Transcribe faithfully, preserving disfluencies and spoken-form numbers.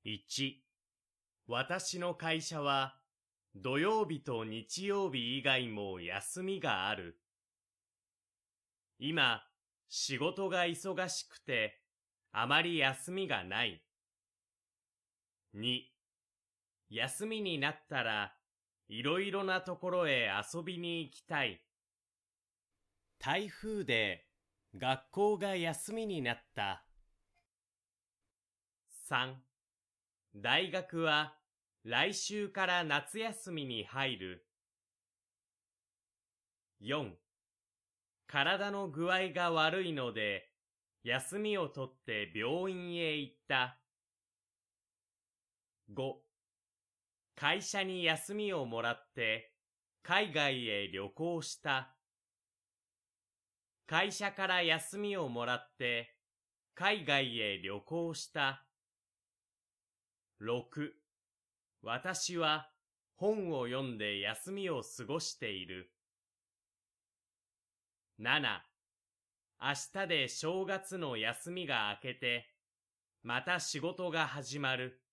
いち、私の会社は土曜日と日曜日以外も休みがある。今、仕事が忙しくてあまり休みがない。に、休みになったらいろいろなところへ遊びに行きたい。台風で学校が休みになった。さん、大学は来週から夏休みに入る。よん、体の具合が悪いので休みを取って病院へ行った。ご、会社に休みをもらって海外へ旅行した。会社から休みをもらって海外へ旅行した。ろく、私は本を読んで休みを過ごしている。なな、明日で正月の休みが明けて、また仕事が始まる。